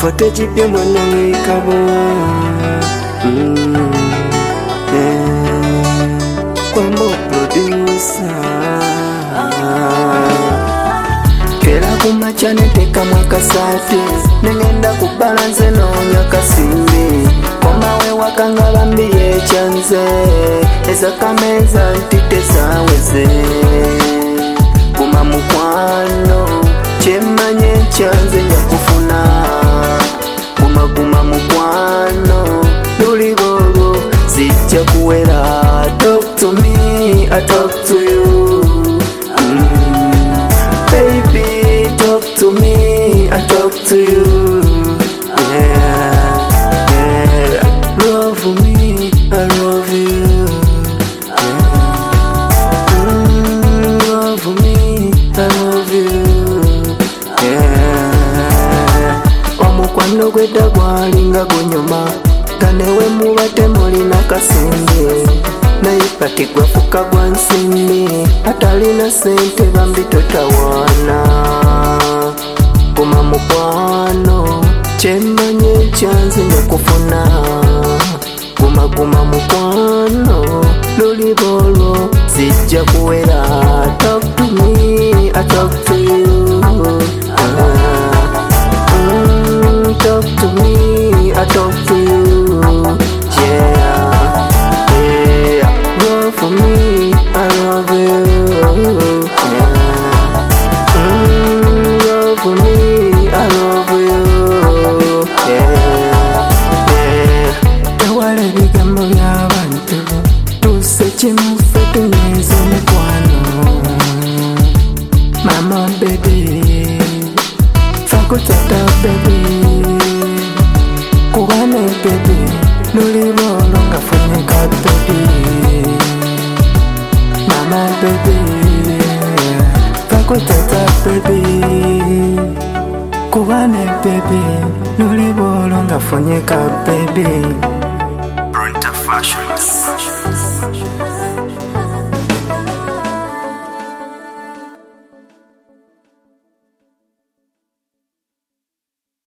Foto jipya mwanangu ikaboa Kwambo producer Kera kumacha neteka mwaka sati Nengenda kubalanze nonya kasimbi Komawe wakanga bambiye chanze Eza kameza ntite zaweze Kuma mukwano Chemanye chanze nyakufuna Kuma mukwano Lulibolo Zijja kuwera Talk to me, I talk to you Baby, talk to me, I talk to you Love me, I love you Love me, I love you Omukwano gwedda gwalinga gunyuma Ganewe mubate mulina kasenge Naye pati gwafuka gwa nsimbi Atalina sente bambi totawana Kuma mukwano Chemanye chanze nyakufuna Kuma mukwano Lulibolo Zijja kuwera Talk to me, I talk to you Talk to me, I talk to you Go for me, I love you Go for me, I love you Tewale bigambo by'abantu Tuseche mufe tunyweze mukwano Mama baby Fakutata baby Kubane baby Lulibolo ngafunika baby Mama baby Fakutata baby Kubane baby Lulibolo ngafunika baby Brunta Fashion.